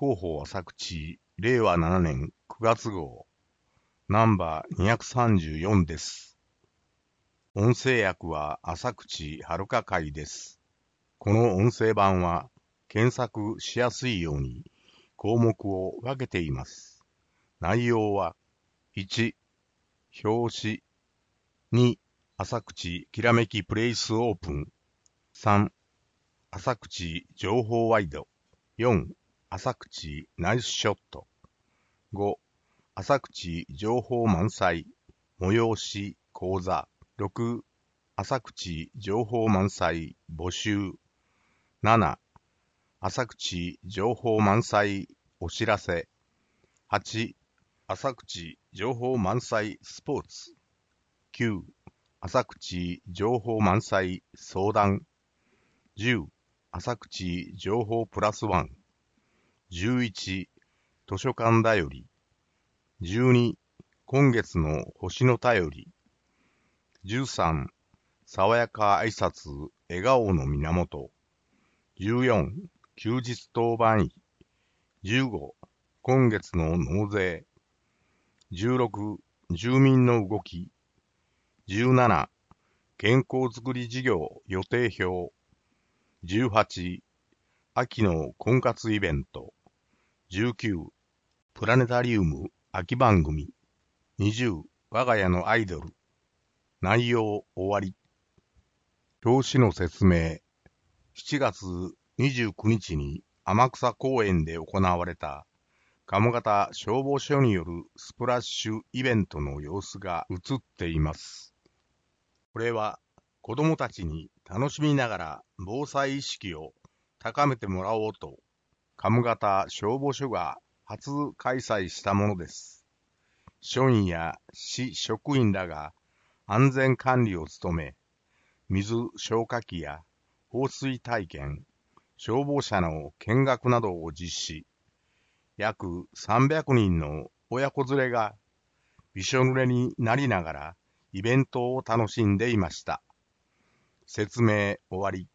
広報浅口令和7年9月号ナンバー234です。音声訳は浅口遥会です。この音声版は検索しやすいように項目を分けています。内容は1、表紙、2、浅口きらめきプレイスオープン、3、浅口情報ワイド、4、浅口ナイスショット、5、浅口情報満載、催し講座、6、浅口情報満載募集、7、浅口情報満載お知らせ、8、浅口情報満載スポーツ、9、浅口情報満載相談、10、浅口情報プラスワン、11、図書館だより、12、今月の星の便り、13、爽やか挨拶笑顔の源、14、休日当番医、15、今月の納税、16、住民の動き、17、健康づくり事業予定表、18、秋の婚活イベント、19、プラネタリウム秋番組、20、我が家のアイドル、内容終わり。表紙の説明。7月29日に天草公園で行われた鴨方消防署によるスプラッシュイベントの様子が映っています。これは子どもたちに楽しみながら防災意識を高めてもらおうと鴨方消防署が初開催したものです。署員や市職員らが安全管理を務め、水消火器や放水体験、消防車の見学などを実施。約300人の親子連れがびしょ濡れになりながらイベントを楽しんでいました。説明終わり。